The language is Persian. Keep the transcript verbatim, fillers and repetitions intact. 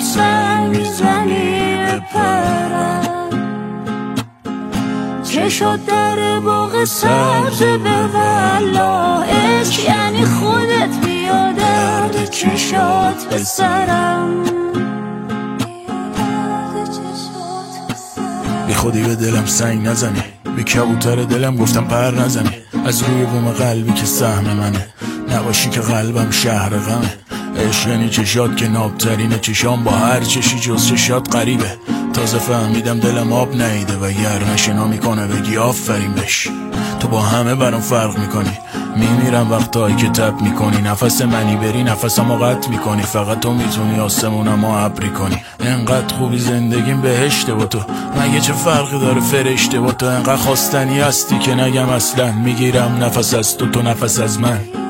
سنگ میزنی بپرم، چشات در باغ سبز به والا، عشق یعنی خودت بیا درد چشات به سرم. بی خودی به دلم سنگ نزنی، بی کبوتر دلم گفتم پر نزنی، از روی بوم قلبی که سهم منه، نباشی که قلبم شهر غمه. عشق یعنی چشات که نابترینه، چشام با هر چشی جز چشات غریبه. تازه فهمیدم دلم آب نیده و گر نشنا میکنه بگی آفرین بش. تو با همه برام فرق میکنی، میمیرم وقتایی که تب میکنی، نفس منی بری نفسمو قطع میکنی، فقط تو میتونی آسمونمو ابری کنی. انقدر خوبی زندگیم بهشته با تو، مگه چه فرقی داره فرشته با تو؟ انقدر خواستنی هستی که نگم اصلا، میگیرم نفس از تو تو نفس از من.